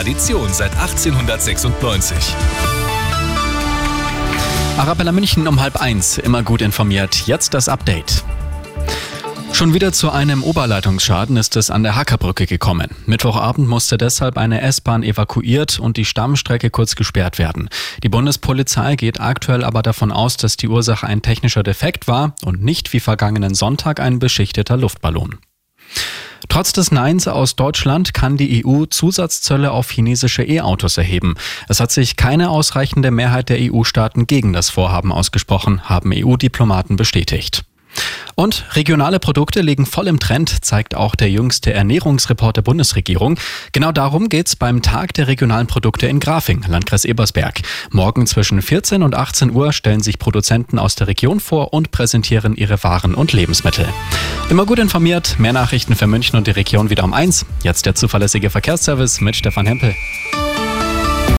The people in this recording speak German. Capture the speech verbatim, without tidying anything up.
Tradition seit achtzehnhundertsechsundneunzig. Arabella München um halb eins, immer gut informiert. Jetzt das Update. Schon wieder zu einem Oberleitungsschaden ist es an der Hackerbrücke gekommen. Mittwochabend musste deshalb eine S-Bahn evakuiert und die Stammstrecke kurz gesperrt werden. Die Bundespolizei geht aktuell aber davon aus, dass die Ursache ein technischer Defekt war und nicht wie vergangenen Sonntag ein beschichteter Luftballon. Trotz des Neins aus Deutschland kann die E U Zusatzzölle auf chinesische E-Autos erheben. Es hat sich keine ausreichende Mehrheit der E U-Staaten gegen das Vorhaben ausgesprochen, haben E U-Diplomaten bestätigt. Und regionale Produkte liegen voll im Trend, zeigt auch der jüngste Ernährungsreport der Bundesregierung. Genau darum geht's beim Tag der regionalen Produkte in Grafing, Landkreis Ebersberg. Morgen zwischen vierzehn und achtzehn Uhr stellen sich Produzenten aus der Region vor und präsentieren ihre Waren und Lebensmittel. Immer gut informiert, mehr Nachrichten für München und die Region wieder um eins. Jetzt der zuverlässige Verkehrsservice mit Stefan Hempel.